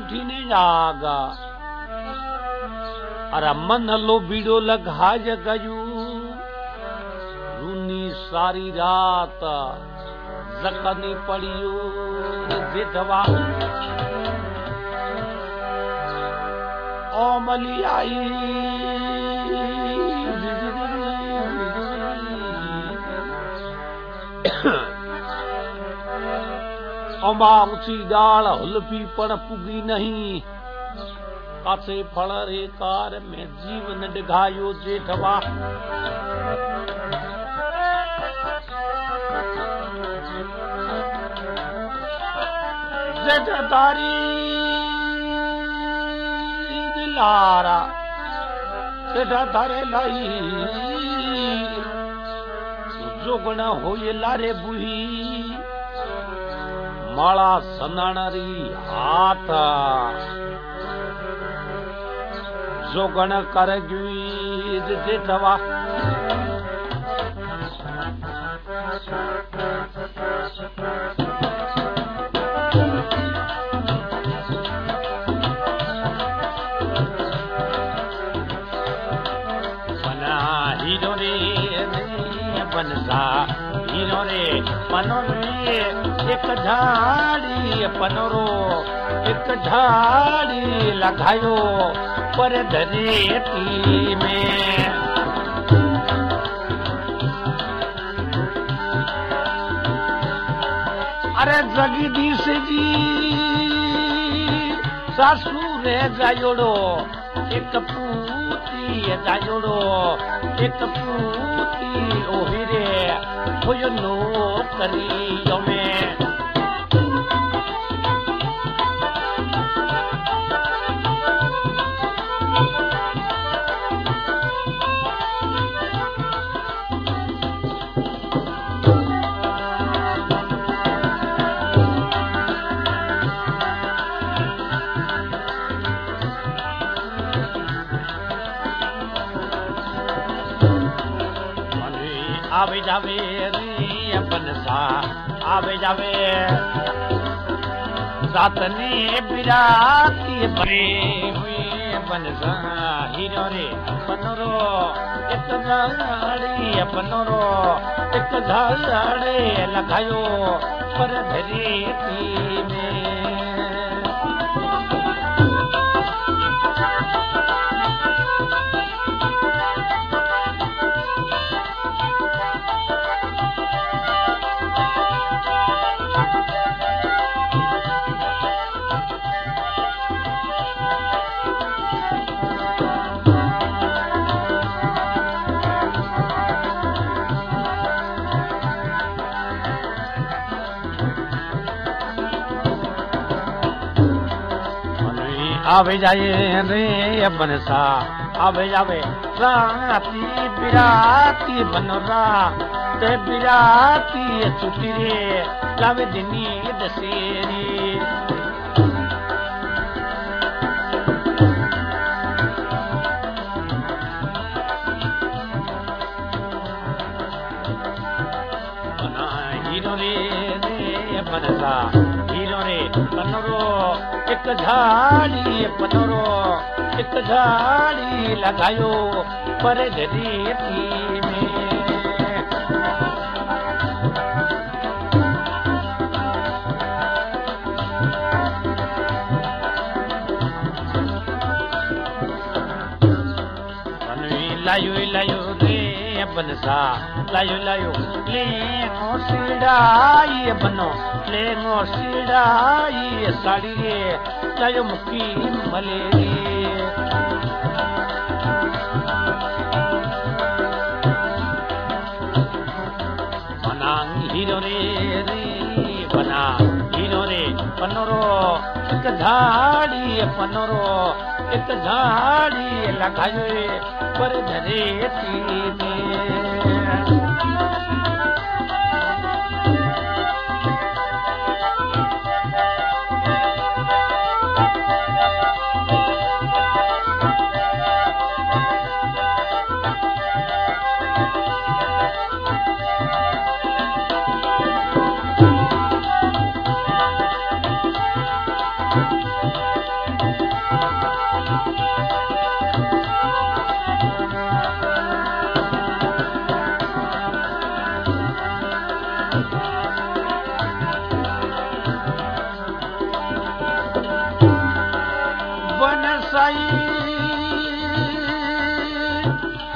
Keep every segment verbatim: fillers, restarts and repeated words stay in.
उठीने जागा अरे मन लो बीड़ो लगा जगयू रूनी सारी रात जकनी पड़ियो जेठवा ओ मली आई अमा ऊंची डाल हुलपी पण पुगी नहीं कासे फल रे कार में जीवन डिघायो जेठवा जेठदारी दिलारा जेठदारे लाई जोगण होए लारे बुही माला सनाणरी हाथ जोगण कर गई जेठवा बना हीरो रे बनसा हीरो रे मनो रे एक झाड़ी पनरो एक झाड़ी लगायो पर धरेती में अरे जगदीश जी सासू रे जायोड़ो एक पूती जायोड़ो एक पूती ओहिरे होयो नौकरियो में आवे जावे रे बनसा आवे जावे जातने बिराती बने हुए बनसा हीरो रे पनरो एक झाड़ी पनरो एक झाड़ी लगायो पर धरेती में आवे जाए रे बनसा आवे जावे राती बिराती बनरा ते बिराती छुट्टी रे लावे दिनी दसेरी बना हीरो रे रे बनसा हीरो रे बनरो एक झाड़ी पनरो एक झाड़ी लगायो पर धरेती में लायो लायो रे बनसा लायो लायो ले सिड़ाई बनो ले सिड़ाई साड़ी रे लायो मुक्की मलेरी बना हीरो रे रे बना हीरो रे पनरो एक झाड़ी पनरो एक झाड़ी लगायो पर धरेती में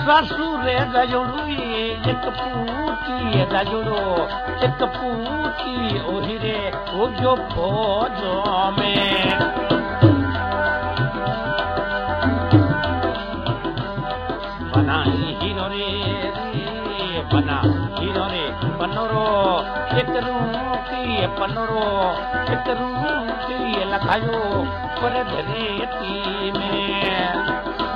ससुरे दजुड़ू एक पूती दजुड़ो एक पूती ओही रे वो जो फौजों में बनाई हीरो रे रे बना हीरो रे बनोरो एक रूपी पनोरो एक रूपी लखायो पर धरेती में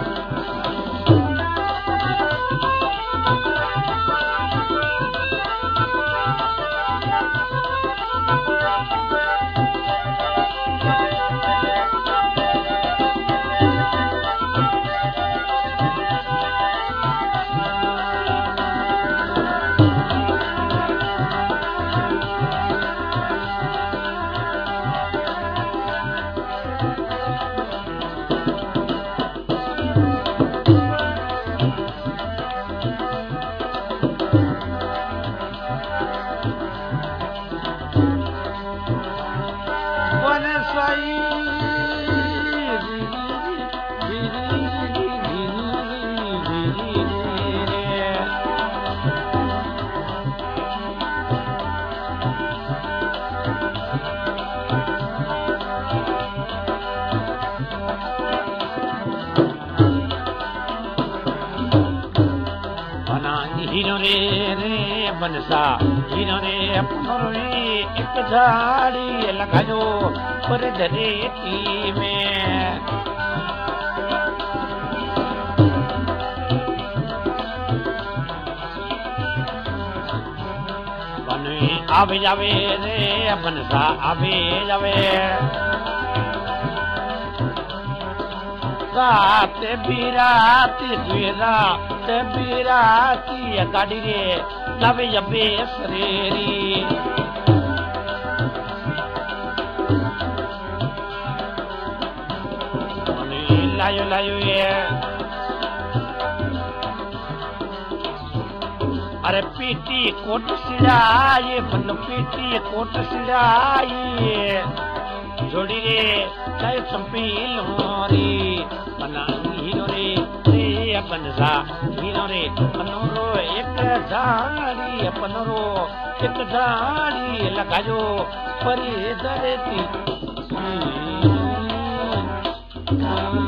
बनसा इन्होंने अपनों एक झाड़ी लगायो पर धरेती में बने आवे जावे रे बनसा आवे जावे रात बिराती रात बिराती गाड़ी रे लवे जबे सरेरी लायो लायो ये अरे पीटी कोट सिड़ाई बन पीटी कोट सिड़ाई जोड़ी रे चाहे संपील होरी बना हीरो रे रे बनसा हीरो रे बनोरो एक झाड़ी पनरो एक झाड़ी लगायो परी धरती